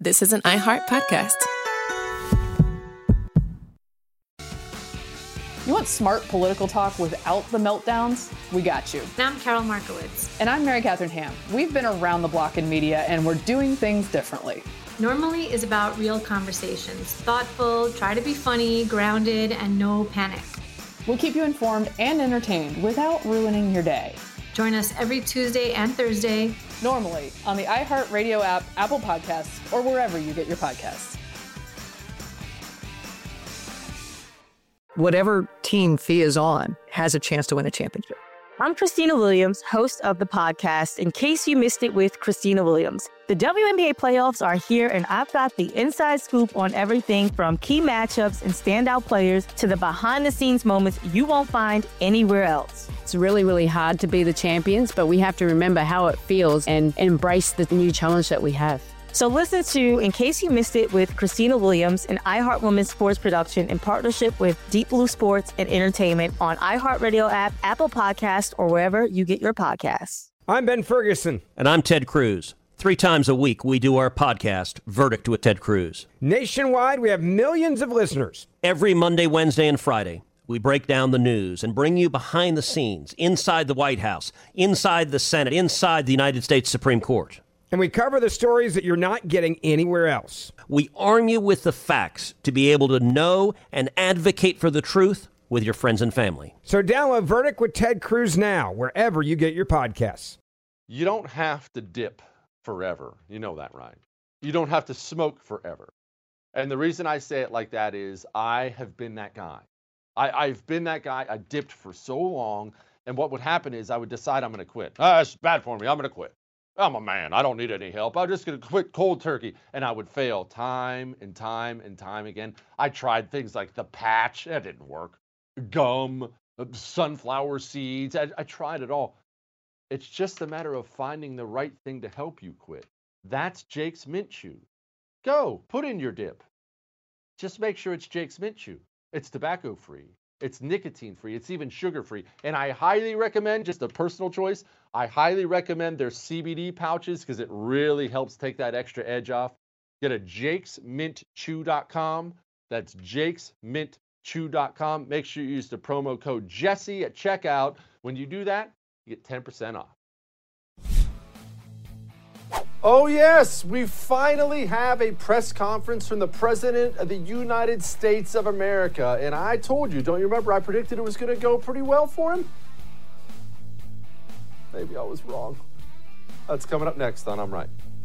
this is an iHeart podcast. You want smart political talk without the meltdowns? We got you. And I'm Carol Markowitz. And I'm Mary Catherine Ham. We've been around the block in media, and we're doing things differently. Normally is about real conversations. Thoughtful, try to be funny, grounded, and no panic. We'll keep you informed and entertained without ruining your day. Join us every Tuesday and Thursday. Normally on the iHeartRadio app, Apple Podcasts, or wherever you get your podcasts. Whatever team Fia is on has a chance to win a championship. I'm Christina Williams, host of the podcast, In Case You Missed It with Christina Williams. The WNBA playoffs are here, and I've got the inside scoop on everything from key matchups and standout players to the behind-the-scenes moments you won't find anywhere else. It's really, really hard to be the champions, but we have to remember how it feels and embrace the new challenge that we have. So listen to In Case You Missed It with Christina Williams, an iHeart Women's Sports production in partnership with Deep Blue Sports and Entertainment on iHeartRadio app, Apple Podcasts, or wherever you get your podcasts. I'm Ben Ferguson. And I'm Ted Cruz. 3 times a week, we do our podcast, Verdict with Ted Cruz. Nationwide, we have millions of listeners. Every Monday, Wednesday, and Friday, we break down the news and bring you behind the scenes, inside the White House, inside the Senate, inside the United States Supreme Court. And we cover the stories that you're not getting anywhere else. We arm you with the facts to be able to know and advocate for the truth with your friends and family. So download Verdict with Ted Cruz now, wherever you get your podcasts. You don't have to dip forever. You know that, right? You don't have to smoke forever. And the reason I say it like that is I have been that guy. I've been that guy. I dipped for so long. And what would happen is I would decide I'm going to quit. It's bad for me. I'm going to quit. I'm a man. I don't need any help. I'm just going to quit cold turkey. And I would fail time and time and time again. I tried things like the patch. That didn't work. Gum, sunflower seeds. I tried it all. It's just a matter of finding the right thing to help you quit. That's Jake's Mint Chew. Go, put in your dip. Just make sure it's Jake's Mint Chew. It's tobacco-free. It's nicotine-free. It's even sugar-free. And I highly recommend, just a personal choice, I highly recommend their CBD pouches because it really helps take that extra edge off. Get a jakesmintchew.com. That's jakesmintchew.com. Make sure you use the promo code Jesse at checkout. When you do that, you get 10% off. Oh yes, we finally have a press conference from the President of the United States of America. And I told you, don't you remember, I predicted it was going to go pretty well for him? Maybe I was wrong. That's coming up next on I'm Right.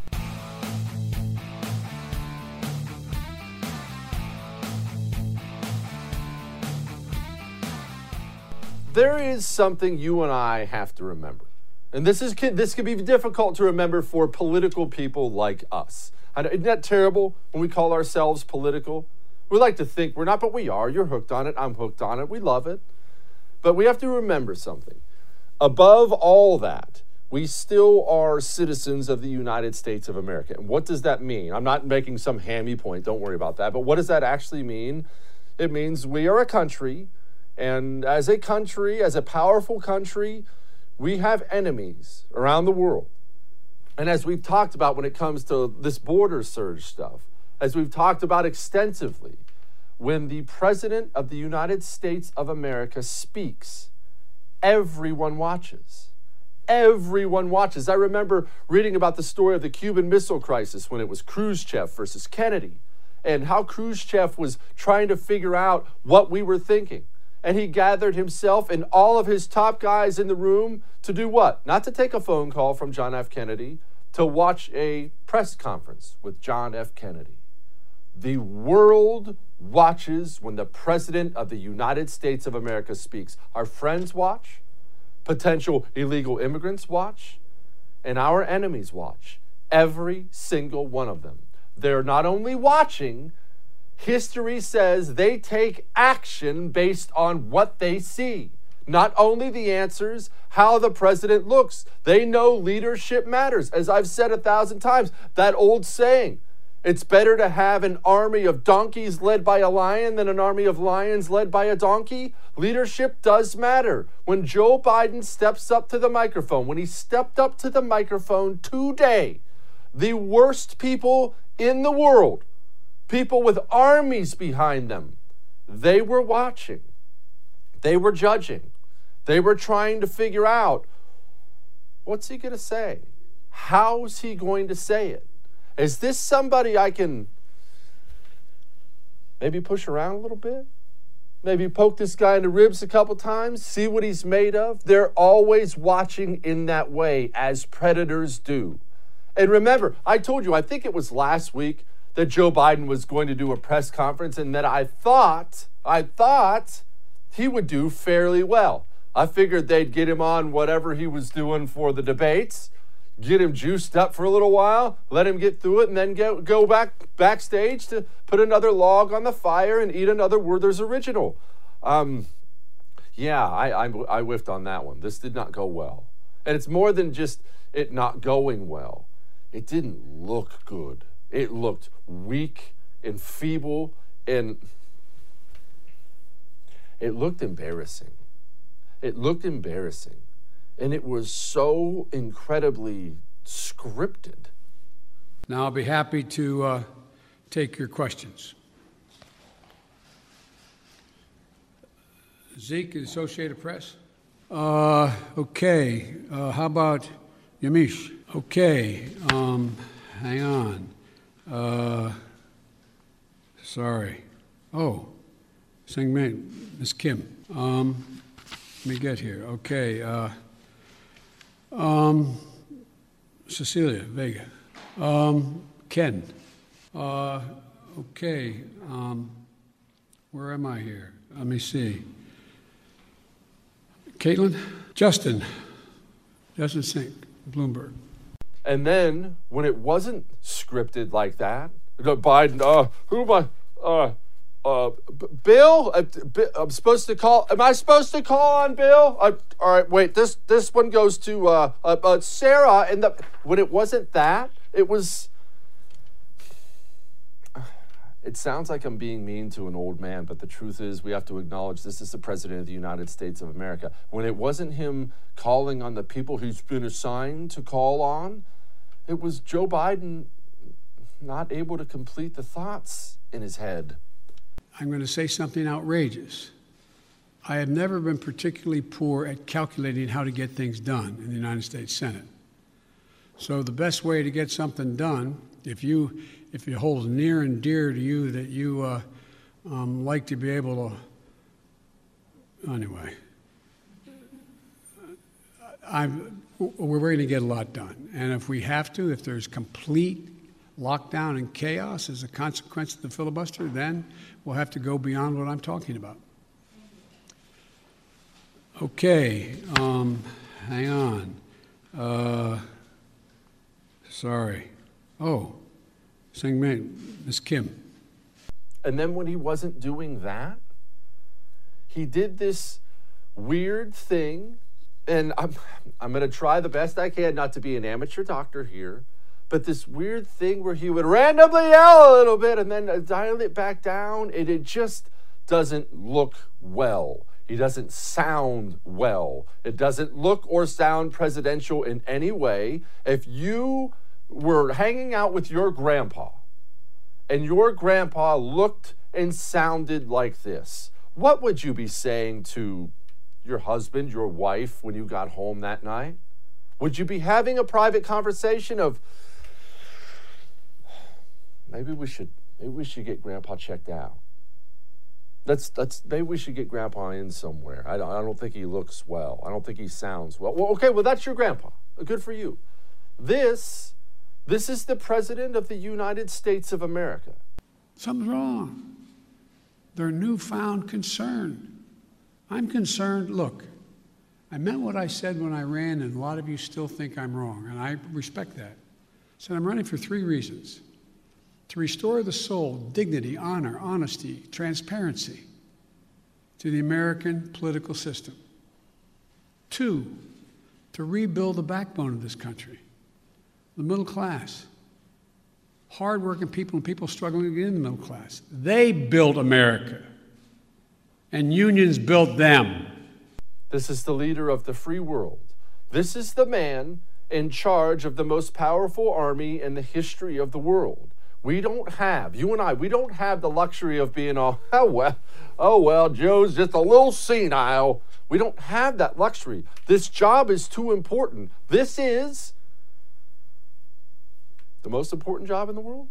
There is something you and I have to remember. And this can be difficult to remember for political people like us. Isn't that terrible when we call ourselves political? We like to think we're not, but we are. You're hooked on it. I'm hooked on it. We love it. But we have to remember something. Above all that, we still are citizens of the United States of America. And what does that mean? I'm not making some hammy point. Don't worry about that. But what does that actually mean? It means we are a country. And as a country, as a powerful country, we have enemies around the world. And as we've talked about when it comes to this border surge stuff, as we've talked about extensively, when the President of the United States of America speaks, everyone watches. Everyone watches. I remember reading about the story of the Cuban Missile Crisis when it was Khrushchev versus Kennedy, and how Khrushchev was trying to figure out what we were thinking. And he gathered himself and all of his top guys in the room to do what? Not to take a phone call from John F. Kennedy, to watch a press conference with John F. Kennedy. The world watches when the President of the United States of America speaks. Our friends watch, potential illegal immigrants watch, and our enemies watch. Every single one of them. They're not only watching, history says they take action based on what they see. Not only the answers, how the president looks. They know leadership matters. As I've said 1,000 times, that old saying, it's better to have an army of donkeys led by a lion than an army of lions led by a donkey. Leadership does matter. When Joe Biden steps up to the microphone, when he stepped up to the microphone today, the worst people in the world, people with armies behind them, they were watching. They were judging. They were trying to figure out, what's he going to say? How's he going to say it? Is this somebody I can maybe push around a little bit? Maybe poke this guy in the ribs a couple times, see what he's made of? They're always watching in that way, as predators do. And remember, I told you, I think it was last week, that Joe Biden was going to do a press conference and that I thought he would do fairly well. I figured they'd get him on whatever he was doing for the debates, get him juiced up for a little while, let him get through it, and then go backstage to put another log on the fire and eat another Werther's Original. I whiffed on that one. This did not go well. And it's more than just it not going well. It didn't look good. It looked weak and feeble, and it looked embarrassing. It looked embarrassing. And it was so incredibly scripted. Now I'll be happy to take your questions. Zeke, Associated Press. Okay. How about Yamish? Okay. Hang on. Sorry. Oh, Singman, Miss Kim. Let me get here. Okay. Cecilia Vega. Ken. Okay. Where am I here? Let me see. Caitlin? Justin Sink, Bloomberg. And then, when it wasn't scripted like that, Biden, who am I? Bill? I'm supposed to call, am I supposed to call on Bill? All right, wait, this one goes to Sarah. And when it wasn't that, it was, it sounds like I'm being mean to an old man, but the truth is we have to acknowledge this is the President of the United States of America. When it wasn't him calling on the people he's been assigned to call on, it was Joe Biden not able to complete the thoughts in his head. I'm going to say something outrageous. I have never been particularly poor at calculating how to get things done in the United States Senate. So the best way to get something done, if it holds near and dear to you that you like to be able to, anyway, we're going to get a lot done. And if we have to, if there's complete lockdown and chaos as a consequence of the filibuster, then we'll have to go beyond what I'm talking about. Okay, hang on. Sorry. Oh, Miss Kim. And then when he wasn't doing that, he did this weird thing, and I'm going to try the best I can not to be an amateur doctor here, but this weird thing where he would randomly yell a little bit and then dial it back down, and it just doesn't look well. He doesn't sound well. It doesn't look or sound presidential in any way. If you were hanging out with your grandpa and your grandpa looked and sounded like this, what would you be saying to your husband, your wife, when you got home that night? Would you be having a private conversation of, maybe we should get grandpa checked out? Maybe we should get grandpa in somewhere. I don't think he looks well. I don't think he sounds well. Well, okay, well, that's your grandpa. Good for you. This is the President of the United States of America. Something's wrong. Their newfound concern. I'm concerned. Look, I meant what I said when I ran, and a lot of you still think I'm wrong, and I respect that. So I'm running for 3 reasons. To restore the soul, dignity, honor, honesty, transparency to the American political system. 2, to rebuild the backbone of this country, the middle class, hardworking people and people struggling to get in the middle class. They built America, and unions built them. This is the leader of the free world. This is the man in charge of the most powerful army in the history of the world. We don't have, you and I, we don't have the luxury of being all, oh well, Joe's just a little senile. We don't have that luxury. This job is too important. This is the most important job in the world.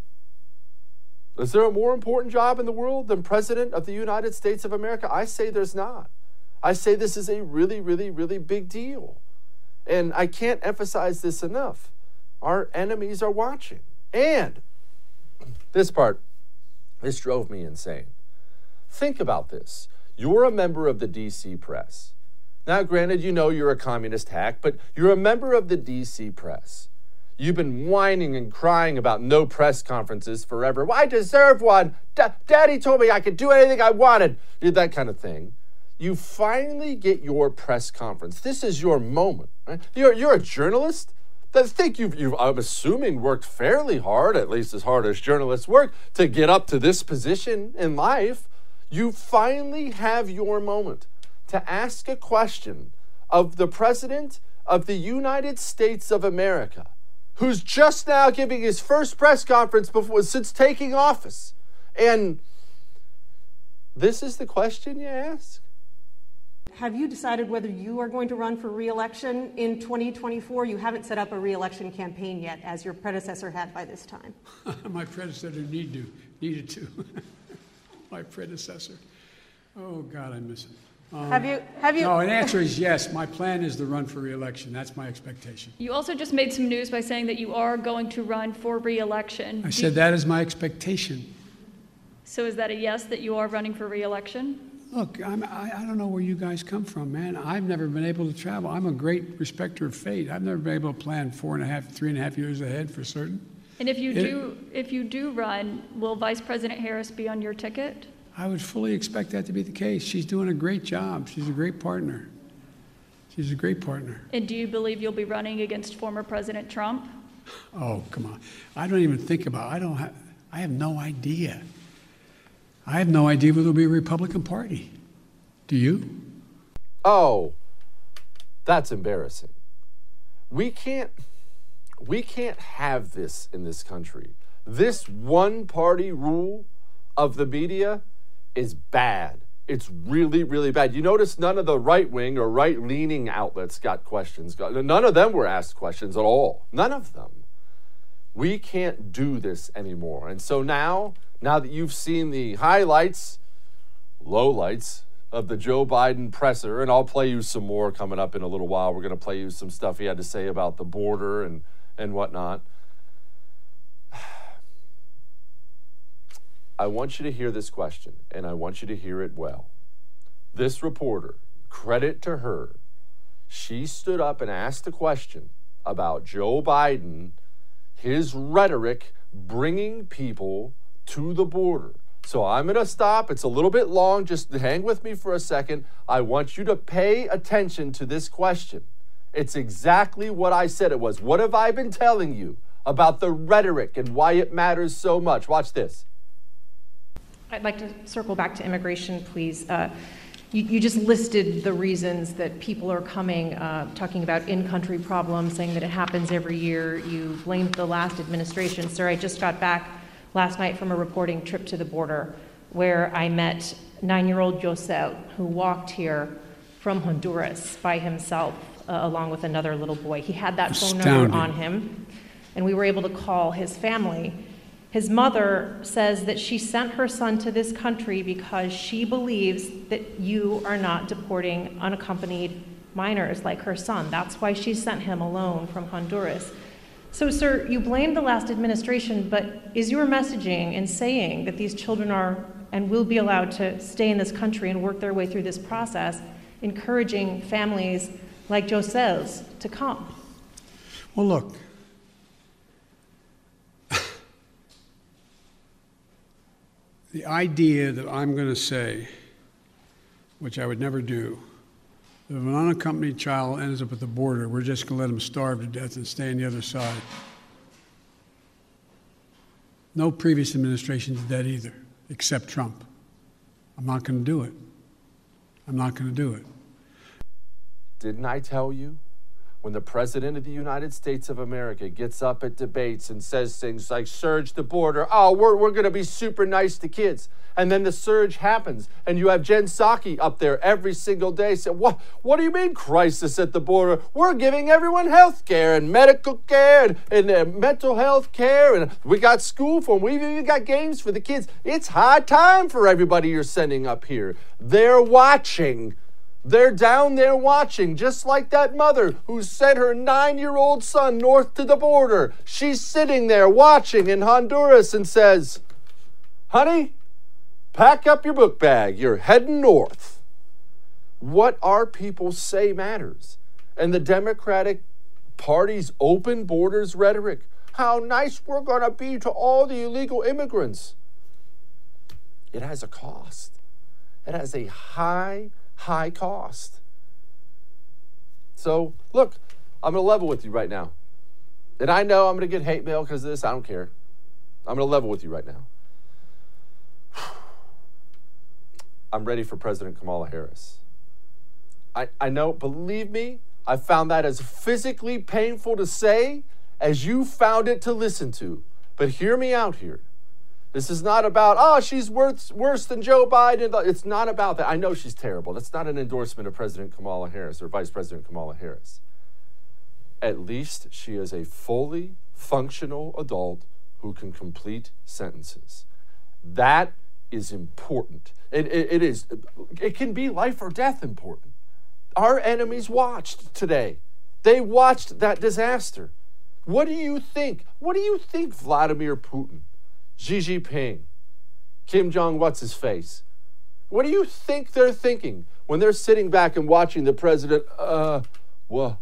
Is there a more important job in the world than President of the United States of America? I say there's not. I say this is a really, really, really big deal. And I can't emphasize this enough. Our enemies are watching. And this part, this drove me insane. Think about this. You're a member of the DC press. Now, granted, you know you're a communist hack, but you're a member of the DC press. You've been whining and crying about no press conferences forever. Well, I deserve one. Daddy told me I could do anything I wanted. That kind of thing. You finally get your press conference. This is your moment. Right? You're a journalist. I think you've, I'm assuming, worked fairly hard, at least as hard as journalists work, to get up to this position in life. You finally have your moment to ask a question of the President of the United States of America, who's just now giving his first press conference since taking office. And this is the question you ask? Have you decided whether you are going to run for re-election in 2024? You haven't set up a re-election campaign yet, as your predecessor had by this time. My predecessor needed to. My predecessor. Oh, God, I miss it. Have you? No, an answer is yes. My plan is to run for re-election. That's my expectation. You also just made some news by saying that you are going to run for re-election. I said that is my expectation. So is that a yes, that you are running for re-election? Look, I don't know where you guys come from, man. I've never been able to travel. I'm a great respecter of fate. I've never been able to plan 3.5 years ahead for certain. And if you do run, will Vice President Harris be on your ticket? I would fully expect that to be the case. She's doing a great job. She's a great partner. She's a great partner. And do you believe you'll be running against former President Trump? Oh, come on. I don't even think about it. I have no idea. I have no idea whether there'll be a Republican Party. Do you? Oh, that's embarrassing. We can't have this in this country. This one-party rule of the media is bad. It's really, really bad. You notice none of the right-wing or right-leaning outlets got questions. None of them were asked questions at all. None of them. We can't do this anymore. And so now that you've seen the highlights, lowlights of the Joe Biden presser, and I'll play you some more coming up in a little while. We're going to play you some stuff he had to say about the border and whatnot. I want you to hear this question, and I want you to hear it well. This reporter, credit to her, she stood up and asked a question about Joe Biden, his rhetoric, bringing people to the border. So I'm going to stop. It's a little bit long. Just hang with me for a second. I want you to pay attention to this question. It's exactly what I said it was. What have I been telling you about the rhetoric and why it matters so much? Watch this. I'd like to circle back to immigration, please. You just listed the reasons that people are coming, talking about in-country problems, saying that it happens every year. You blamed the last administration. Sir, I just got back last night from a reporting trip to the border where I met 9-year-old Josel, who walked here from Honduras by himself, along with another little boy. He had that phone number on him, and we were able to call his family. His mother says that she sent her son to this country because she believes that you are not deporting unaccompanied minors like her son. That's why she sent him alone from Honduras. So, sir, you blame the last administration, but is your messaging in saying that these children are and will be allowed to stay in this country and work their way through this process, encouraging families like Josel's to come? Well, look. The idea that I'm going to say, which I would never do, that if an unaccompanied child ends up at the border, we're just going to let him starve to death and stay on the other side. No previous administration did that either, except Trump. I'm not going to do it. I'm not going to do it. Didn't I tell you? when the President of the United States of America gets up at debates and says things like, surge the border, oh, we're going to be super nice to kids. And then the surge happens, and you have Jen Psaki up there every single day saying, what do you mean crisis at the border? We're giving everyone health care and medical care and mental health care, and we got school for them. We've even got games for the kids. It's high time for everybody you're sending up here. They're watching. They're down there watching, just like that mother who sent her 9-year-old son north to the border. She's sitting there watching in Honduras and says, honey, pack up your book bag. You're heading north. What our people say matters. And the Democratic Party's open borders rhetoric, how nice we're going to be to all the illegal immigrants. It has a cost. It has a high cost. So, look, I'm going to level with you right now. And I know I'm going to get hate mail because of this. I don't care. I'm going to level with you right now. I'm ready for President Kamala Harris. I know, believe me, I found that as physically painful to say as you found it to listen to. But hear me out here. This is not about, oh, she's worse than Joe Biden. It's not about that. I know she's terrible. That's not an endorsement of President Kamala Harris or Vice President Kamala Harris. At least she is a fully functional adult who can complete sentences. That is important. It can be life or death important. Our enemies watched today. They watched that disaster. What do you think? What do you think Vladimir Putin, Xi Jinping, Kim Jong, what's his face? What do you think they're thinking when they're sitting back and watching the president? What?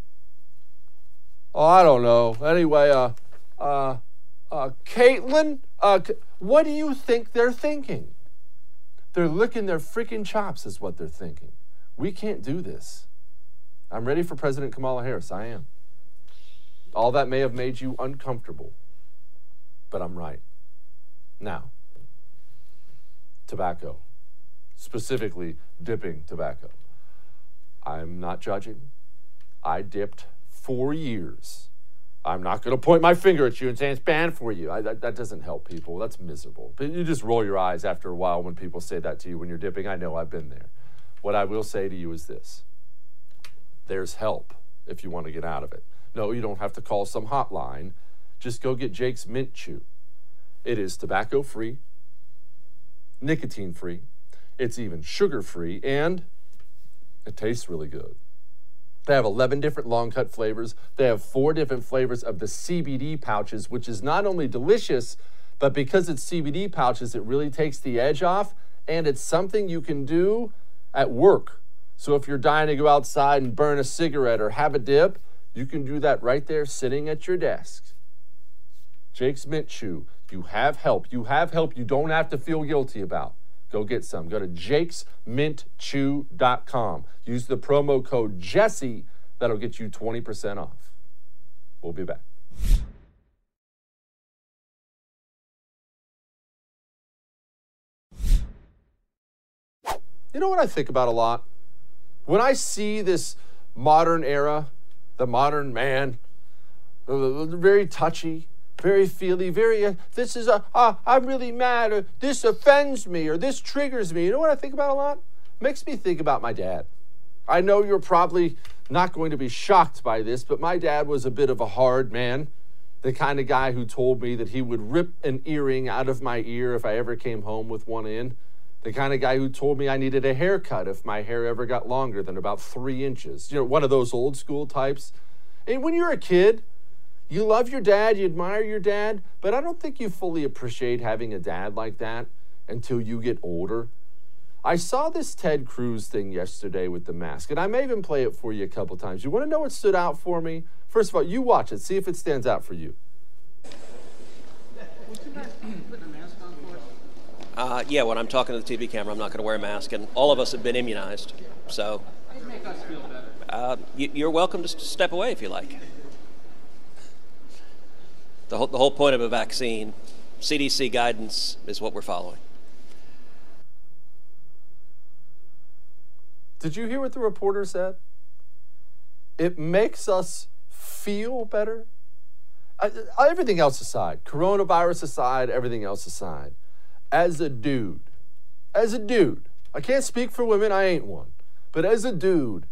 Oh, I don't know. Anyway, Caitlin, what do you think they're thinking? They're licking their freaking chops is what they're thinking. We can't do this. I'm ready for President Kamala Harris. I am. All that may have made you uncomfortable, but I'm right. Now, tobacco, specifically dipping tobacco. I'm not judging. I dipped 4 years. I'm not going to point my finger at you and say it's banned for you. That doesn't help people. That's miserable. But you just roll your eyes after a while when people say that to you when you're dipping. I know, I've been there. What I will say to you is this. There's help if you want to get out of it. No, you don't have to call some hotline. Just go get Jake's Mint Chew. It is tobacco-free, nicotine-free, it's even sugar-free, and it tastes really good. They have 11 different long-cut flavors. They have 4 different flavors of the CBD pouches, which is not only delicious, but because it's CBD pouches, it really takes the edge off, and it's something you can do at work. So if you're dying to go outside and burn a cigarette or have a dip, you can do that right there sitting at your desk. Jake's Mint Chew. You have help. You have help you don't have to feel guilty about. Go get some. Go to jakesmintchew.com. Use the promo code Jesse. That'll get you 20% off. We'll be back. You know what I think about a lot? When I see this modern era, the modern man, very touchy, very feely, very, this is I'm really mad, or this offends me, or this triggers me. You know what I think about a lot? Makes me think about my dad. I know you're probably not going to be shocked by this, but my dad was a bit of a hard man, the kind of guy who told me that he would rip an earring out of my ear if I ever came home with one in. The kind of guy who told me I needed a haircut if my hair ever got longer than about 3 inches. You know, one of those old school types. And when you're a kid, you love your dad, you admire your dad, but I don't think you fully appreciate having a dad like that until you get older. I saw this Ted Cruz thing yesterday with the mask, and I may even play it for you a couple times. You want to know what stood out for me? First of all, you watch it. See if it stands out for you. Yeah, when I'm talking to the TV camera, I'm not going to wear a mask, and all of us have been immunized. So you're welcome to step away if you like. The whole point of a vaccine, CDC guidance, is what we're following. Did you hear what the reporter said? it makes us feel better. Everything else aside, coronavirus aside, everything else aside, as a dude, I can't speak for women, I ain't one, but as a dude,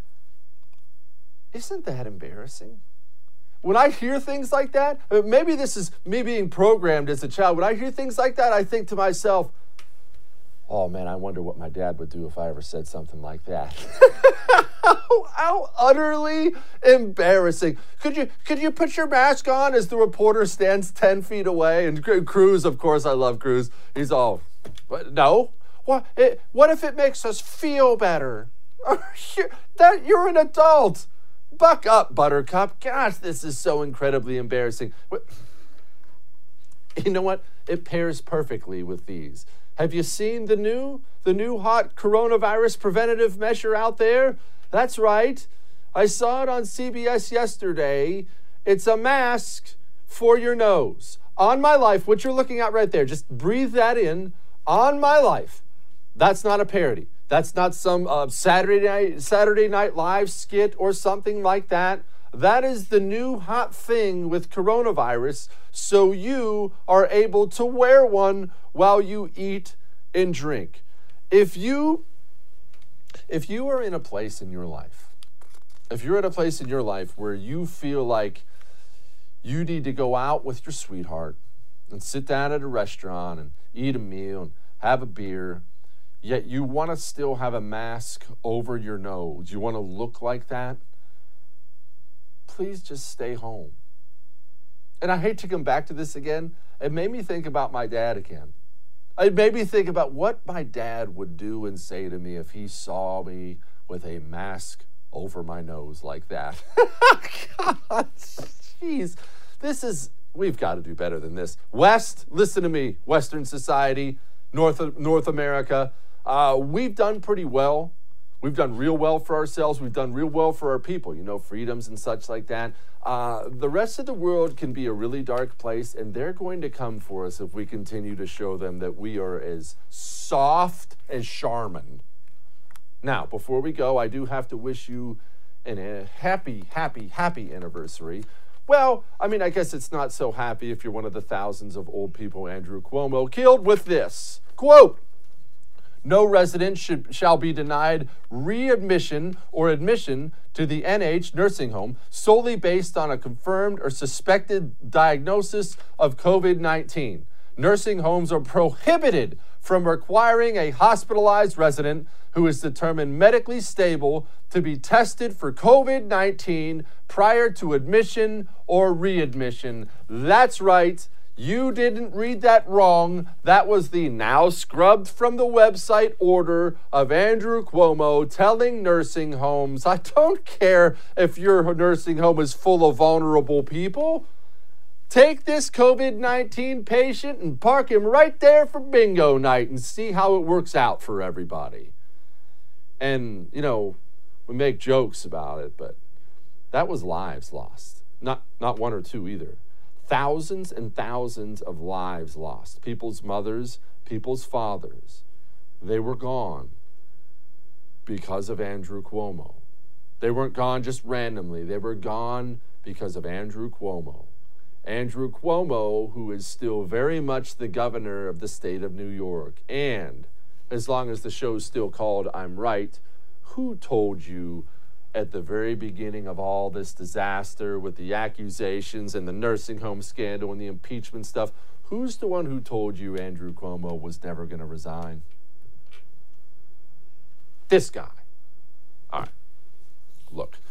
isn't that embarrassing? When I hear things like that, maybe this is me being programmed as a child. When I hear things like that, I think to myself, oh man, I wonder what my dad would do if I ever said something like that. How utterly embarrassing. Could you put your mask on as the reporter stands 10 feet away? And Cruz, of course, I love Cruz. He's all, no. What if it makes us feel better? You're an adult. Buck up, Buttercup. Gosh, this is so incredibly embarrassing. You know what? It pairs perfectly with these. Have you seen the new hot coronavirus preventative measure out there? That's right. I saw it on CBS yesterday. It's a mask for your nose. On my life, what you're looking at right there, just breathe that in. On my life. That's not a parody. That's not some Saturday Night Live skit or something like that. That is the new hot thing with coronavirus, so you are able to wear one while you eat and drink. If you are in a place in your life, if you're at a place in your life where you feel like you need to go out with your sweetheart and sit down at a restaurant and eat a meal and have a beer, yet you want to still have a mask over your nose, you want to look like that, please just stay home. And I hate to come back to this again. It made me think about my dad again. It made me think about what my dad would do and say to me if he saw me with a mask over my nose like that. God, jeez. We've got to do better than this. West, listen to me, Western society, North America, we've done pretty well. We've done real well for ourselves. We've done real well for our people, freedoms and such like that. The rest of the world can be a really dark place, and they're going to come for us if we continue to show them that we are as soft as Charmin. Now, before we go, I do have to wish you a happy anniversary. Well, I guess it's not so happy if you're one of the thousands of old people Andrew Cuomo killed with this. Quote, "No resident shall be denied readmission or admission to the NH nursing home solely based on a confirmed or suspected diagnosis of COVID-19. Nursing homes are prohibited from requiring a hospitalized resident who is determined medically stable to be tested for COVID-19 prior to admission or readmission." That's right. You didn't read that wrong. That was the now scrubbed from the website order of Andrew Cuomo telling nursing homes, I don't care if your nursing home is full of vulnerable people. Take this COVID-19 patient and park him right there for bingo night and see how it works out for everybody. And, we make jokes about it, but that was lives lost. Not one or two either. Thousands and thousands of lives lost. People's mothers, people's fathers. They were gone because of Andrew Cuomo. They weren't gone just randomly. They were gone because of Andrew Cuomo. Andrew Cuomo, who is still very much the governor of the state of New York. And as long as the show's still called I'm Right, who told you at the very beginning of all this disaster with the accusations and the nursing home scandal and the impeachment stuff, who's the one who told you Andrew Cuomo was never going to resign? This guy. All right. Look,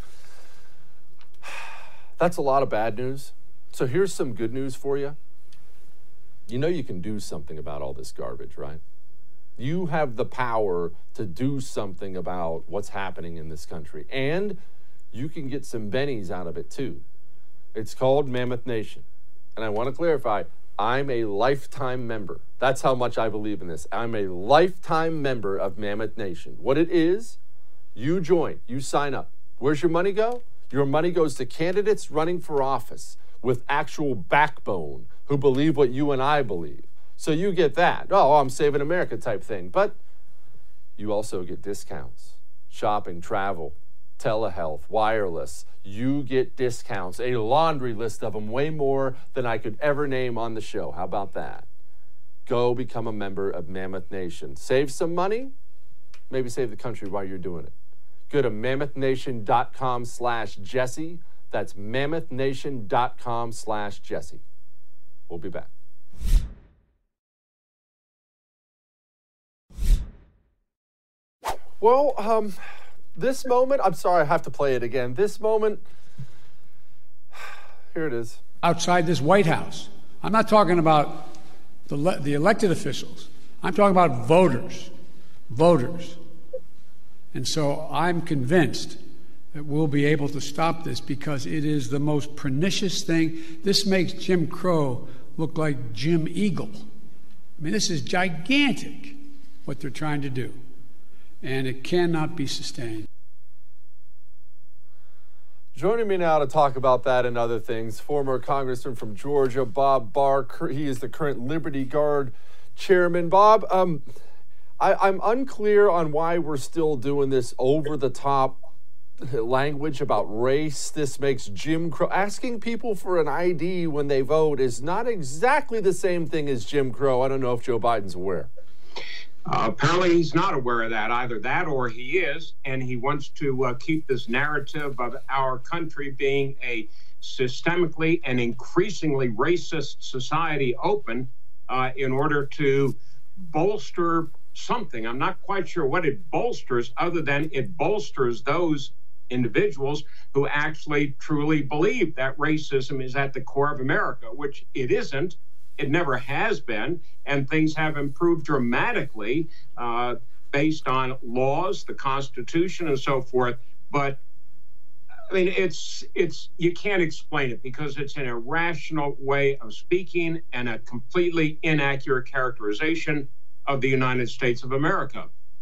that's a lot of bad news. So here's some good news for you. You can do something about all this garbage, right? You have the power to do something about what's happening in this country. And you can get some bennies out of it too. It's called Mammoth Nation. And I want to clarify, I'm a lifetime member. That's how much I believe in this. I'm a lifetime member of Mammoth Nation. What it is, you join, you sign up. Where's your money go? Your money goes to candidates running for office with actual backbone who believe what you and I believe. So you get that. Oh, I'm saving America type thing. But you also get discounts, shopping, travel, telehealth, wireless. You get discounts, a laundry list of them, way more than I could ever name on the show. How about that? Go become a member of Mammoth Nation. Save some money, maybe save the country while you're doing it. Go to mammothnation.com/Jesse. That's mammothnation.com/Jesse. We'll be back. Well, this moment, I'm sorry, I have to play it again. This moment, here it is. Outside this White House. I'm not talking about the elected officials. I'm talking about voters. And so I'm convinced that we'll be able to stop this because it is the most pernicious thing. This makes Jim Crow look like Jim Eagle. I mean, this is gigantic, what they're trying to do. And it cannot be sustained. Joining me now to talk about that and other things, former Congressman from Georgia, Bob Barr. He is the current Liberty Guard chairman. Bob, I'm unclear on why we're still doing this over-the-top language about race. This makes Jim Crow. Asking people for an ID when they vote is not exactly the same thing as Jim Crow. I don't know if Joe Biden's aware. Apparently he's not aware of that, either that or he is, and he wants to keep this narrative of our country being a systemically and increasingly racist society open in order to bolster something. I'm not quite sure what it bolsters, other than it bolsters those individuals who actually truly believe that racism is at the core of America, which it isn't. It never has been, and things have improved dramatically based on laws, the Constitution, and so forth. But I mean, it's you can't explain it because it's an irrational way of speaking and a completely inaccurate characterization of the United States of America.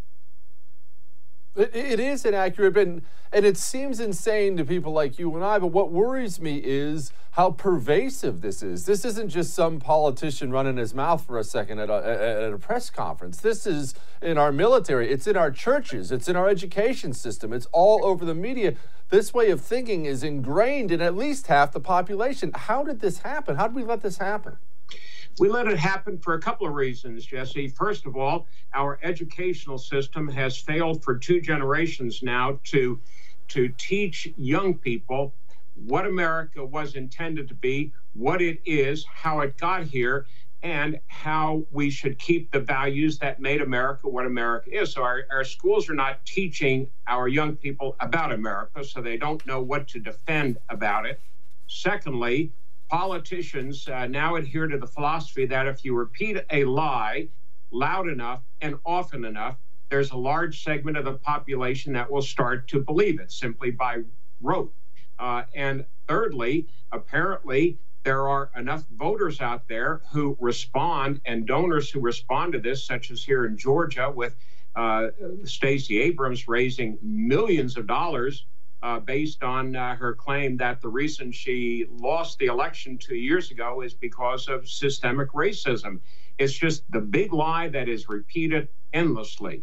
It is inaccurate, and it seems insane to people like you and I, but what worries me is how pervasive this is. This isn't just some politician running his mouth for a second at a press conference. This is in our military. It's in our churches. It's in our education system. It's all over the media. This way of thinking is ingrained in at least half the population. How did this happen? How did we let this happen? We let it happen for a couple of reasons, Jesse. First of all, our educational system has failed for 2 generations now to teach young people what America was intended to be, what it is, how it got here, and how we should keep the values that made America what America is. So our schools are not teaching our young people about America, so they don't know what to defend about it. Secondly, politicians now adhere to the philosophy that if you repeat a lie loud enough and often enough, there's a large segment of the population that will start to believe it simply by rote. And thirdly, apparently, there are enough voters out there who respond and donors who respond to this, such as here in Georgia with Stacey Abrams raising millions of dollars based on her claim that the reason she lost the election 2 years ago is because of systemic racism. It's just the big lie that is repeated endlessly.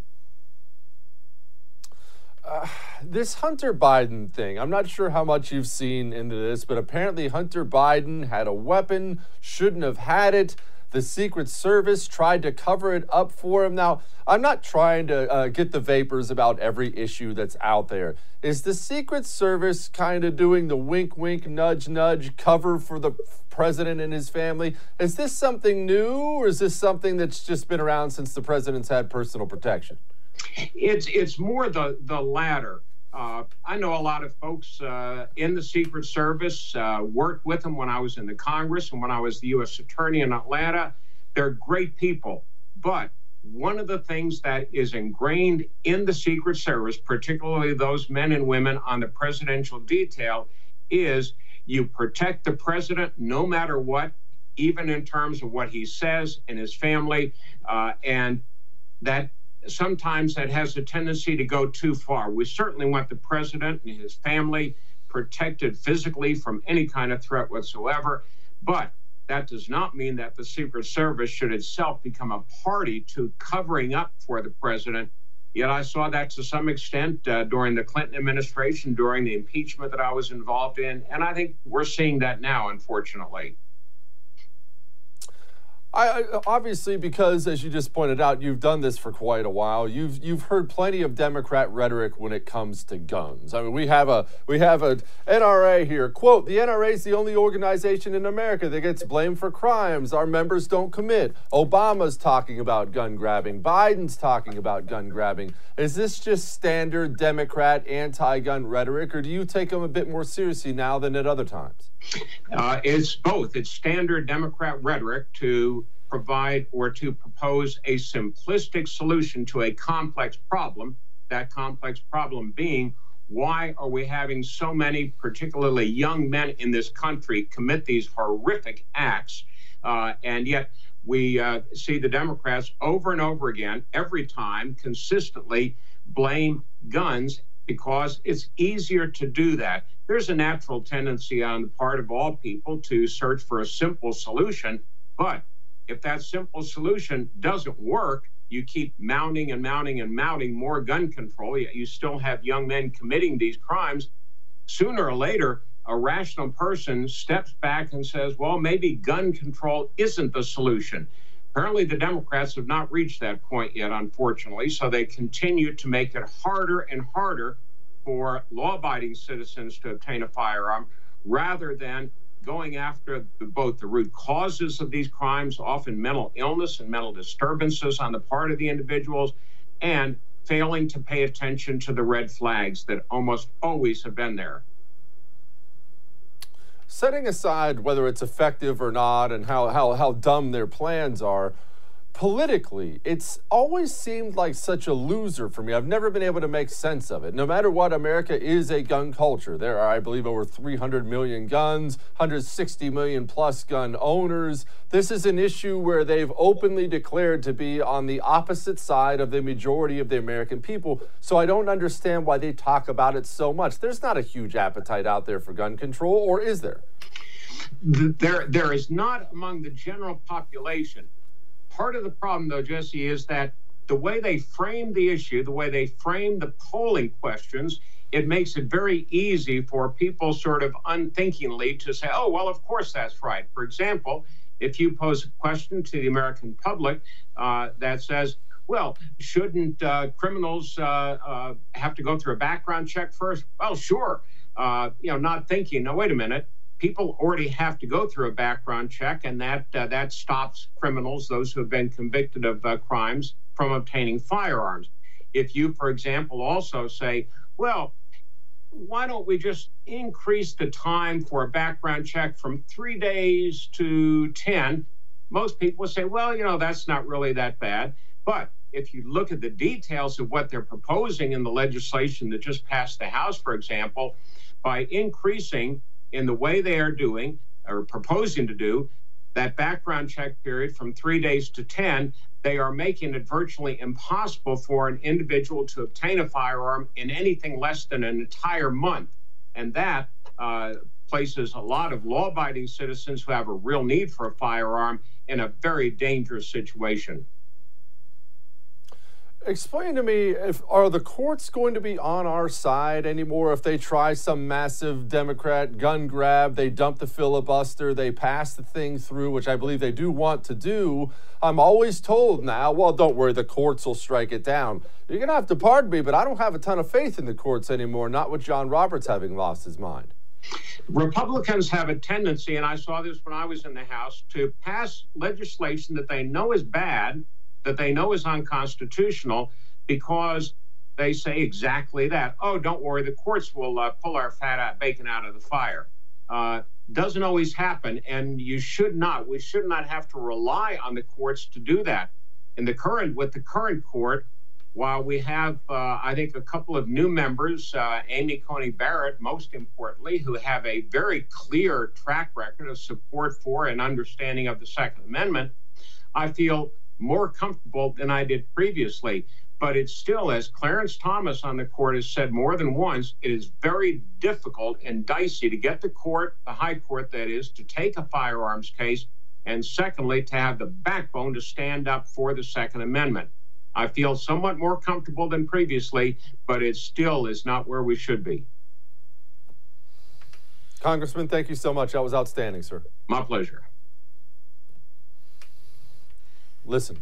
This Hunter Biden thing, I'm not sure how much you've seen into this, but apparently Hunter Biden had a weapon, shouldn't have had it. The Secret Service tried to cover it up for him. Now, I'm not trying to get the vapors about every issue that's out there. Is the Secret Service kind of doing the wink, wink, nudge, nudge cover for the president and his family? Is this something new, or is this something that's just been around since the president's had personal protection? It's more the latter. I know a lot of folks in the Secret Service, worked with them when I was in the Congress and when I was the U.S. Attorney in Atlanta. They're great people. But one of the things that is ingrained in the Secret Service, particularly those men and women on the presidential detail, is you protect the president no matter what, even in terms of what he says and his family, and that sometimes that has a tendency to go too far. We certainly want the president and his family protected physically from any kind of threat whatsoever, but that does not mean that the Secret Service should itself become a party to covering up for the president Yet I saw that to some extent during the Clinton administration, during the impeachment that I was involved in. And I think we're seeing that now, unfortunately. Obviously, because as you just pointed out, you've done this for quite a while. You've heard plenty of Democrat rhetoric when it comes to guns. I mean, we have a NRA here. Quote, the NRA is the only organization in America that gets blamed for crimes our members don't commit. Obama's talking about gun grabbing. Biden's talking about gun grabbing. Is this just standard Democrat anti-gun rhetoric, or do you take them a bit more seriously now than at other times? It's both. It's standard Democrat rhetoric to provide or to propose a simplistic solution to a complex problem, that complex problem being, why are we having so many, particularly young men in this country, commit these horrific acts? And yet we see the Democrats over and over again, every time, consistently blame guns because it's easier to do that. There's a natural tendency on the part of all people to search for a simple solution, but if that simple solution doesn't work, you keep mounting and mounting and mounting more gun control, yet you still have young men committing these crimes. Sooner or later, a rational person steps back and says, well, maybe gun control isn't the solution. Apparently, the Democrats have not reached that point yet, unfortunately, so they continue to make it harder and harder for law-abiding citizens to obtain a firearm, rather than going after both the root causes of these crimes, often mental illness and mental disturbances on the part of the individuals, and failing to pay attention to the red flags that almost always have been there. Setting aside whether it's effective or not and how dumb their plans are, politically, it's always seemed like such a loser for me. I've never been able to make sense of it. No matter what, America is a gun culture. There are, I believe, over 300 million guns, 160 million plus gun owners. This is an issue where they've openly declared to be on the opposite side of the majority of the American people. So I don't understand why they talk about it so much. There's not a huge appetite out there for gun control, or is there? There is not among the general population. Part of the problem, though, Jesse, is that the way they frame the issue, the way they frame the polling questions, it makes it very easy for people sort of unthinkingly to say, oh, well, of course that's right. For example, if you pose a question to the American public that says, well, shouldn't criminals have to go through a background check first? Well, sure. Not thinking, no, wait a minute. People already have to go through a background check, and that stops criminals, those who have been convicted of crimes, from obtaining firearms. If you, for example, also say, well, why don't we just increase the time for a background check from 3 days to 10? Most people will say, well, that's not really that bad. But if you look at the details of what they're proposing in the legislation that just passed the House, for example, by increasing in the way they are doing or proposing to do that background check period from 3 days to 10, they are making it virtually impossible for an individual to obtain a firearm in anything less than an entire month. And that places a lot of law-abiding citizens who have a real need for a firearm in a very dangerous situation. Explain to me, are the courts going to be on our side anymore if they try some massive Democrat gun grab, they dump the filibuster, they pass the thing through, which I believe they do want to do? I'm always told now, well, don't worry, the courts will strike it down. You're going to have to pardon me, but I don't have a ton of faith in the courts anymore, not with John Roberts having lost his mind. Republicans have a tendency, and I saw this when I was in the House, to pass legislation that they know is bad, that they know is unconstitutional, because they say exactly that. Oh, don't worry, the courts will pull our bacon out of the fire. Doesn't always happen, and we should not have to rely on the courts to do that. With the current court, while we have, I think, a couple of new members, Amy Coney Barrett, most importantly, who have a very clear track record of support for and understanding of the Second Amendment, I feel more comfortable than I did previously. But it's still, as Clarence Thomas on the court has said more than once, it is very difficult and dicey to get the court, the high court that is, to take a firearms case, and secondly, to have the backbone to stand up for the Second Amendment. I feel somewhat more comfortable than previously, but it still is not where we should be. Congressman, thank you so much. That was outstanding, sir. My pleasure. Listen,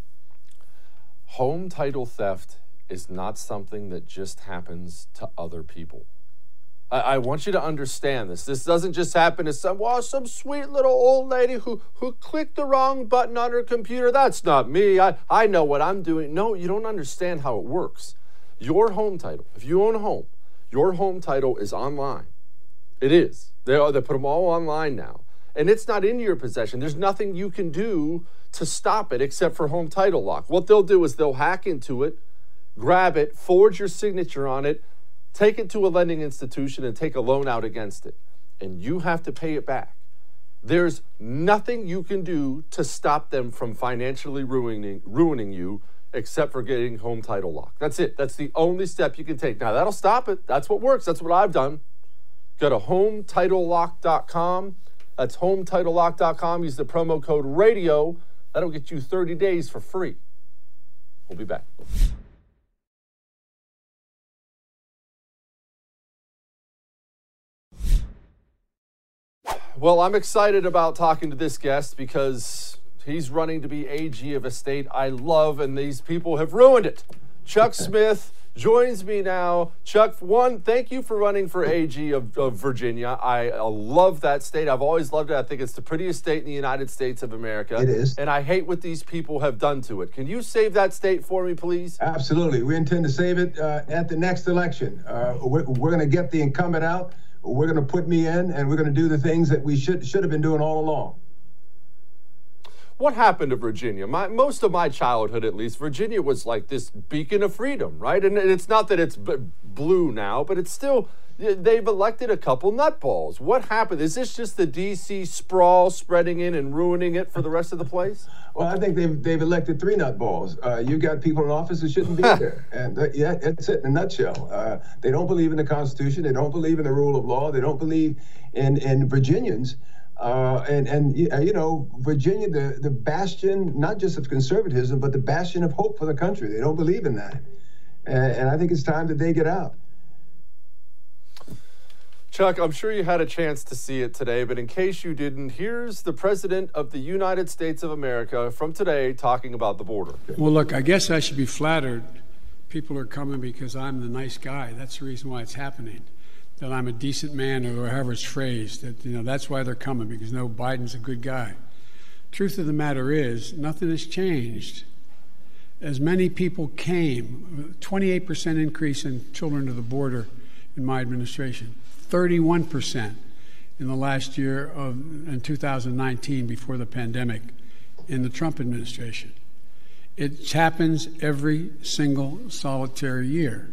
home title theft is not something that just happens to other people. I want you to understand this. This doesn't just happen to some sweet little old lady who clicked the wrong button on her computer. That's not me. I know what I'm doing. No, you don't understand how it works. Your home title, if you own a home, your home title is online. It is. They put them all online now. And it's not in your possession. There's nothing you can do to stop it except for home title lock. What they'll do is they'll hack into it, grab it, forge your signature on it, take it to a lending institution and take a loan out against it. And you have to pay it back. There's nothing you can do to stop them from financially ruining you except for getting home title lock. That's it. That's the only step you can take. Now, that'll stop it. That's what works. That's what I've done. Go to HomeTitleLock.com. That's HomeTitleLock.com. Use the promo code RADIO. That'll get you 30 days for free. We'll be back. Well, I'm excited about talking to this guest because he's running to be AG of a state I love, and these people have ruined it. Chuck Smith joins me now. Chuck, thank you for running for AG of Virginia. I love that state. I've always loved it. I think it's the prettiest state in the United States of America. It is. And I hate what these people have done to it. Can you save that state for me, please? Absolutely. We intend to save it at the next election. We're going to get the incumbent out. We're going to put me in, and we're going to do the things that we should have been doing all along. What happened to Virginia? Most of my childhood, at least, Virginia was like this beacon of freedom, right? And it's not that it's blue now, but it's still, they've elected a couple nutballs. What happened? Is this just the D.C. sprawl spreading in and ruining it for the rest of the place? Well, I think they've elected three nutballs. You got people in office who shouldn't be there. And yeah, that's it in a nutshell. They don't believe in the Constitution. They don't believe in the rule of law. They don't believe in Virginians. You know, Virginia, the bastion, not just of conservatism, but the bastion of hope for the country. They don't believe in that. And I think it's time that they get out. Chuck, I'm sure you had a chance to see it today, but in case you didn't, here's the President of the United States of America from today talking about the border. Well, look, I guess I should be flattered. People are coming because I'm the nice guy. That's the reason why it's happening. That I'm a decent man, or however it's phrased. That, you know, that's why they're coming, because no, Biden's a good guy. Truth of the matter is, nothing has changed. As many people came, 28% increase in children to the border in my administration, 31% in the last year in 2019 before the pandemic in the Trump administration. It happens every single solitary year.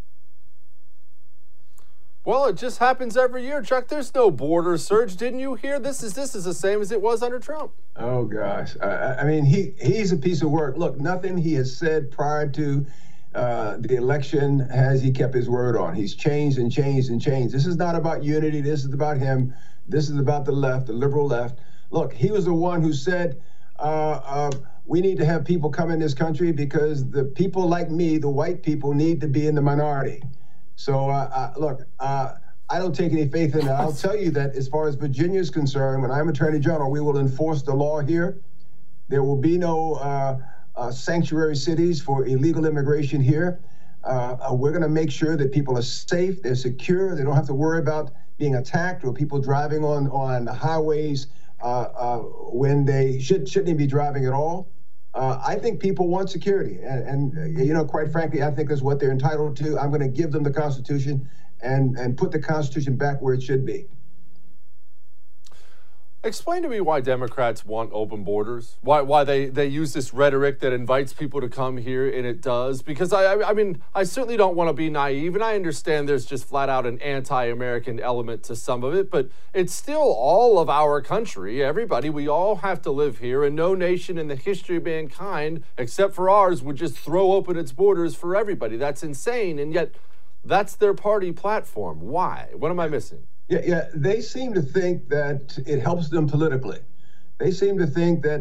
Well, it just happens every year, Chuck. There's no border surge. Didn't you hear? This is the same as it was under Trump. Oh, gosh. I mean, he's a piece of work. Look, nothing he has said prior to the election has he kept his word on. He's changed and changed and changed. This is not about unity. This is about him. This is about the left, the liberal left. Look, he was the one who said, we need to have people come in this country because the people like me, the white people, need to be in the minority. So, look, I don't take any faith in it. I'll tell you that as far as Virginia is concerned, when I'm Attorney General, we will enforce the law here. There will be no sanctuary cities for illegal immigration here. We're going to make sure that people are safe, they're secure, they don't have to worry about being attacked or people driving on the highways when they shouldn't even be driving at all. I think people want security, and you know, quite frankly, I think that's what they're entitled to. I'm going to give them the Constitution and put the Constitution back where it should be. Explain to me why Democrats want open borders, why they use this rhetoric that invites people to come here, and it does. Because, I mean, I certainly don't want to be naive, and I understand there's just flat out an anti-American element to some of it, but it's still all of our country. Everybody, we all have to live here, and no nation in the history of mankind, except for ours, would just throw open its borders for everybody. That's insane, and yet that's their party platform. Why? What am I missing? Yeah, they seem to think that it helps them politically. They seem to think that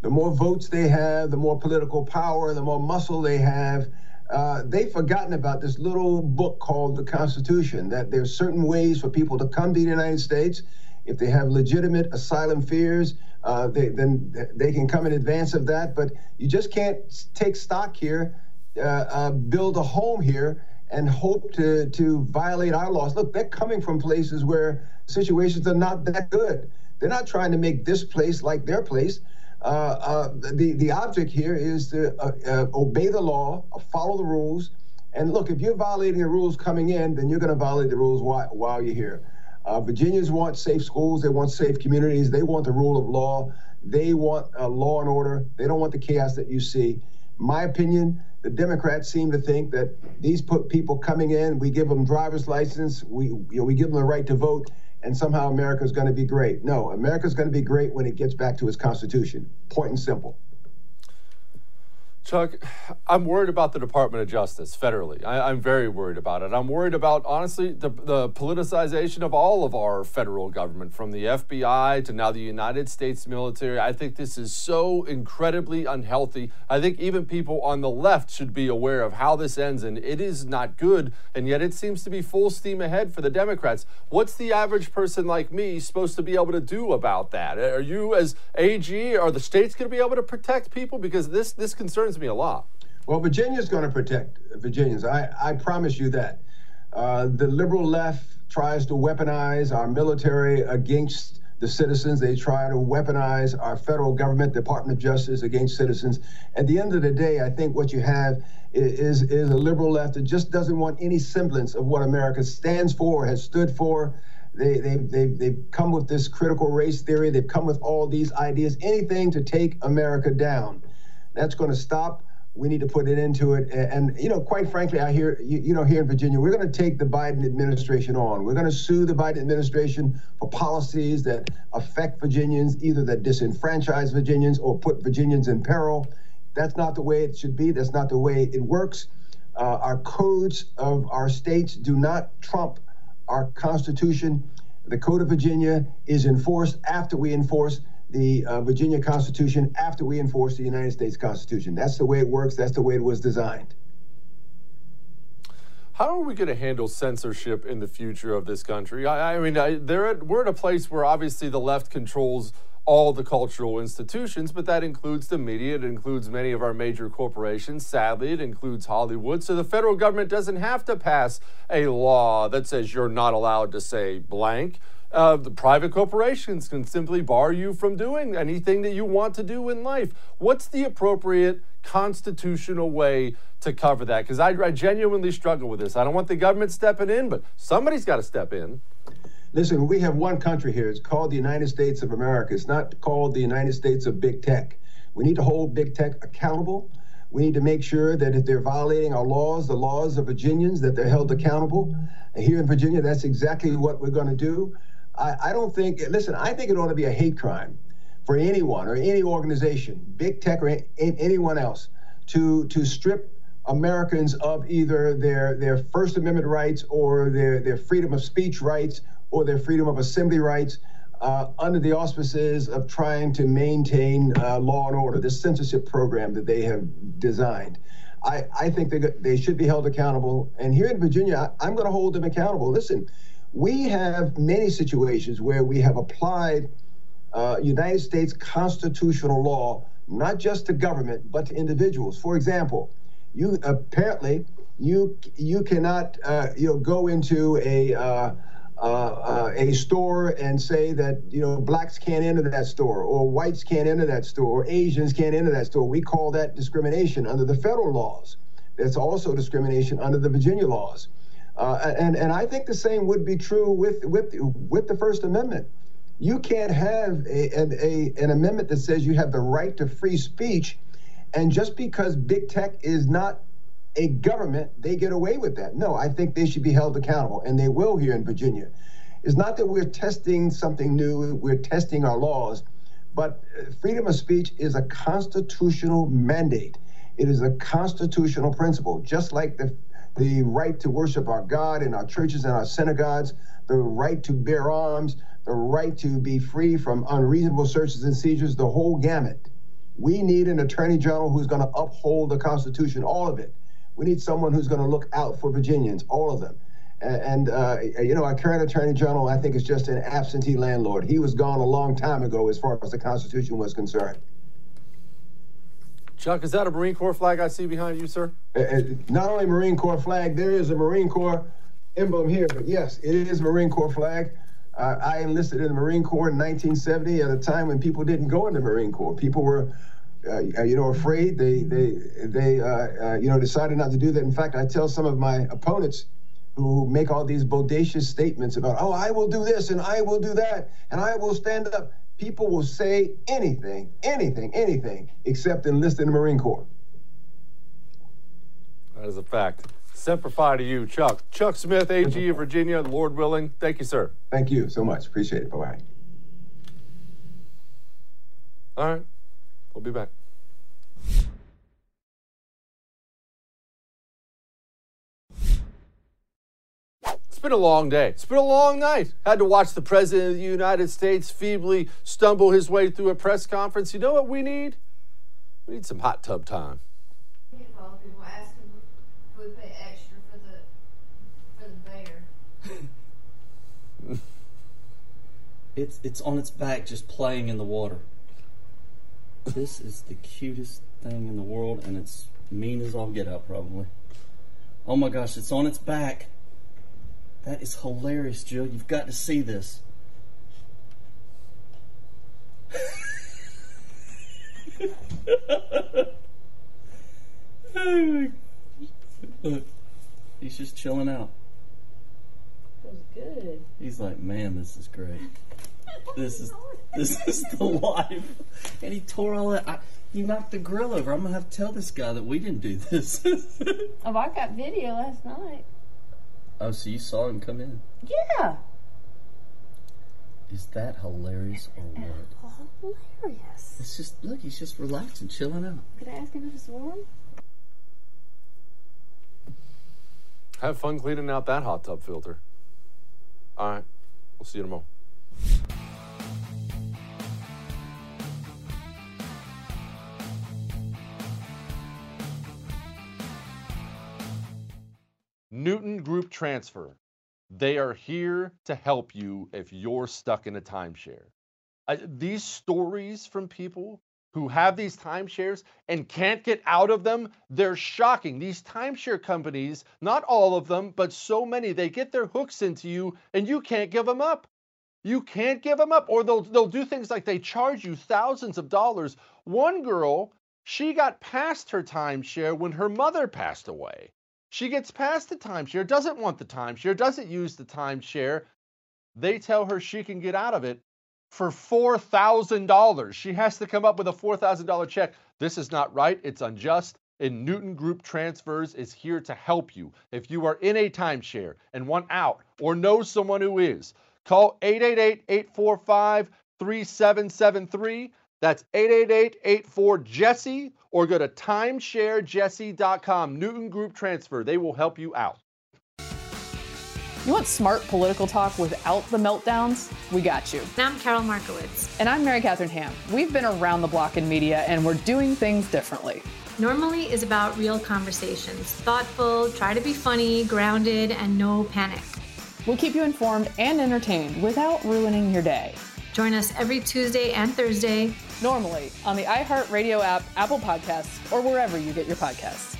the more votes they have, the more political power, the more muscle they have. They've forgotten about this little book called the Constitution, that there's certain ways for people to come to the United States. If they have legitimate asylum fears, then they can come in advance of that. But you just can't take stock here, build a home here, and hope to violate our laws. Look, they're coming from places where situations are not that good. They're not trying to make this place like their place. The object here is to obey the law, follow the rules. And look, if you're violating the rules coming in, then you're going to violate the rules while you're here. Virginians want safe schools. They want safe communities. They want the rule of law. They want law and order. They don't want the chaos that you see. My opinion, the Democrats seem to think that these people coming in, we give them driver's license, we give them the right to vote, and somehow America's going to be great. No, America's going to be great when it gets back to its Constitution. Point and simple. Chuck, I'm worried about the Department of Justice federally. I'm very worried about it. I'm worried about, honestly, the politicization of all of our federal government, from the FBI to now the United States military. I think this is so incredibly unhealthy. I think even people on the left should be aware of how this ends, and it is not good, and yet it seems to be full steam ahead for the Democrats. What's the average person like me supposed to be able to do about that? Are you, as AG, are the states going to be able to protect people? Because this concerns me a lot. Well, Virginia's going to protect Virginians. I promise you that. The liberal left tries to weaponize our military against the citizens. They try to weaponize our federal government, Department of Justice, against citizens. At the end of the day, I think what you have is a liberal left that just doesn't want any semblance of what America stands for, has stood for. They've come with this critical race theory. They've come with all these ideas, anything to take America down. That's going to stop. We need to put it into it. And quite frankly, I hear, here in Virginia, we're going to take the Biden administration on. We're going to sue the Biden administration for policies that affect Virginians, either that disenfranchise Virginians or put Virginians in peril. That's not the way it should be. That's not the way it works. Our codes of our states do not trump our Constitution. The Code of Virginia is enforced after we enforce the Virginia Constitution, after we enforce the United States Constitution. That's the way it works. That's the way it was designed. How are we going to handle censorship in the future of this country? We're at a place where obviously the left controls all the cultural institutions, but that includes the media. It includes many of our major corporations. Sadly, it includes Hollywood. So the federal government doesn't have to pass a law that says you're not allowed to say blank. The private corporations can simply bar you from doing anything that you want to do in life. What's the appropriate constitutional way to cover that? Because I genuinely struggle with this. I don't want the government stepping in, but somebody's got to step in. Listen, we have one country here. It's called the United States of America. It's not called the United States of Big Tech. We need to hold Big Tech accountable. We need to make sure that if they're violating our laws, the laws of Virginians, that they're held accountable. And here in Virginia, that's exactly what we're going to do. I don't think, listen, I think it ought to be a hate crime for anyone or any organization, Big Tech or anyone else, to strip Americans of either their First Amendment rights or their freedom of speech rights or their freedom of assembly rights under the auspices of trying to maintain law and order, this censorship program that they have designed. I think they should be held accountable. And here in Virginia, I'm going to hold them accountable. Listen, we have many situations where we have applied United States constitutional law, not just to government, but to individuals. For example, you cannot go into a store and say that blacks can't enter that store, or whites can't enter that store, or Asians can't enter that store. We call that discrimination under the federal laws. There's also discrimination under the Virginia laws. And I think the same would be true with the First Amendment. You can't have an amendment that says you have the right to free speech, and just because Big Tech is not a government, they get away with that. No, I think they should be held accountable, and they will here in Virginia. It's not that we're testing something new, we're testing our laws, but freedom of speech is a constitutional mandate. It is a constitutional principle, just like the right to worship our God in our churches and our synagogues, the right to bear arms, the right to be free from unreasonable searches and seizures, the whole gamut. We need an attorney general who's going to uphold the Constitution, all of it. We need someone who's going to look out for Virginians, all of them. And our current attorney general, I think, is just an absentee landlord. He was gone a long time ago as far as the Constitution was concerned. Chuck, is that a Marine Corps flag I see behind you, sir? Not only Marine Corps flag, there is a Marine Corps emblem here, but yes, it is a Marine Corps flag. I enlisted in the Marine Corps in 1970 at a time when people didn't go in the Marine Corps. People were, afraid. They decided not to do that. In fact, I tell some of my opponents who make all these bodacious statements about, oh, I will do this and I will do that and I will stand up. People will say anything, except enlist in the Marine Corps. That is a fact. Semper Fi to you, Chuck. Chuck Smith, AG of Virginia, Lord willing. Thank you, sir. Thank you so much. Appreciate it. Bye-bye. All right. We'll be back. It's been a long day. It's been a long night. Had to watch the President of the United States feebly stumble his way through a press conference. You know what we need? We need some hot tub time. It's on its back just playing in the water. This is the cutest thing in the world, and it's mean as all get out, probably. Oh my gosh, it's on its back. That is hilarious, Jill. You've got to see this. Look, he's just chilling out. That was good. He's like, man, this is great. This is the life. And he tore all that. He knocked the grill over. I'm gonna have to tell this guy that we didn't do this. Oh, I got video last night. Oh, so you saw him come in? Yeah. Is that hilarious or what? Oh, hilarious. It's just, look, he's just relaxing, chilling out. Could I ask him if it's warm? Have fun cleaning out that hot tub filter. All right. We'll see you tomorrow. Newton Group Transfer. They are here to help you if you're stuck in a timeshare. These stories from people who have these timeshares and can't get out of them, they're shocking. These timeshare companies, not all of them, but so many, they get their hooks into you and you can't give them up. You can't give them up, or they'll do things like they charge you thousands of dollars. One girl, she got past her timeshare when her mother passed away. She gets past the timeshare, doesn't want the timeshare, doesn't use the timeshare. They tell her she can get out of it for $4,000. She has to come up with a $4,000 check. This is not right. It's unjust. And Newton Group Transfers is here to help you. If you are in a timeshare and want out or know someone who is, call 888-845-3773. That's 888-84-JESSE, or go to timesharejesse.com. Newton Group Transfer. They will help you out. You want smart political talk without the meltdowns? We got you. And I'm Carol Markowitz. And I'm Mary Catherine Ham. We've been around the block in media, and we're doing things differently. Normally is about real conversations. Thoughtful, try to be funny, grounded, and no panic. We'll keep you informed and entertained without ruining your day. Join us every Tuesday and Thursday. Normally on the iHeartRadio app, Apple Podcasts, or wherever you get your podcasts.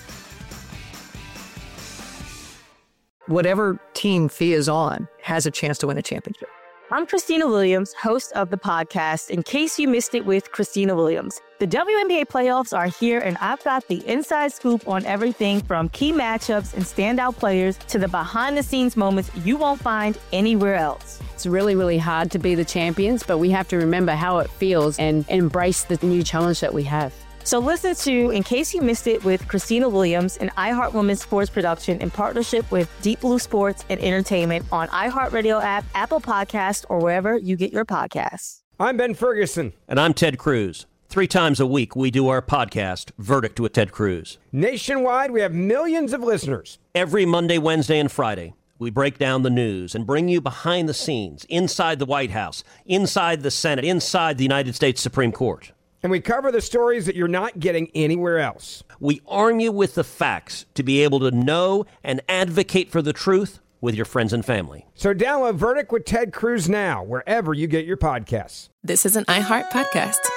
Whatever team Fee is on has a chance to win a championship. I'm Christina Williams, host of the podcast In Case You Missed It with Christina Williams. The WNBA playoffs are here, and I've got the inside scoop on everything from key matchups and standout players to the behind-the-scenes moments you won't find anywhere else. It's really, really hard to be the champions, but we have to remember how it feels and embrace the new challenge that we have. So listen to In Case You Missed It with Christina Williams, an iHeart Women's sports production in partnership with Deep Blue Sports and Entertainment on iHeartRadio app, Apple Podcasts, or wherever you get your podcasts. I'm Ben Ferguson. And I'm Ted Cruz. 3 times a week, we do our podcast, Verdict with Ted Cruz. Nationwide, we have millions of listeners. Every Monday, Wednesday, and Friday, we break down the news and bring you behind the scenes, inside the White House, inside the Senate, inside the United States Supreme Court. And we cover the stories that you're not getting anywhere else. We arm you with the facts to be able to know and advocate for the truth with your friends and family. So download Verdict with Ted Cruz now, wherever you get your podcasts. This is an iHeart podcast.